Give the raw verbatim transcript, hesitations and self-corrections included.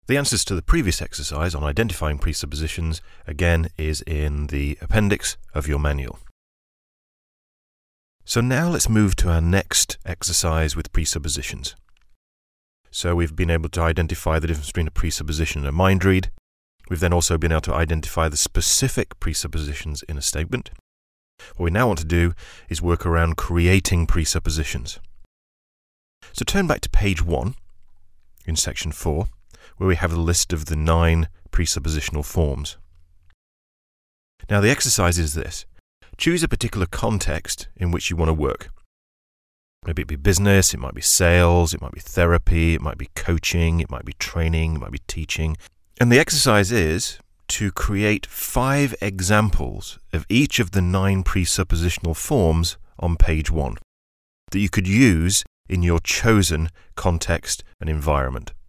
The answers to the previous exercise on identifying presuppositions, again, is in the appendix of your manual. So now let's move to our next exercise with presuppositions. So we've been able to identify the difference between a presupposition and a mind read. We've then also been able to identify the specific presuppositions in a statement. What we now want to do is work around creating presuppositions. So turn back to page one in section four, where we have a list of the nine presuppositional forms. Now the exercise is this. Choose a particular context in which you want to work. Maybe it be business, it might be sales, it might be therapy, it might be coaching, it might be training, it might be teaching. And the exercise is to create five examples of each of the nine presuppositional forms on page one that you could use in your chosen context and environment.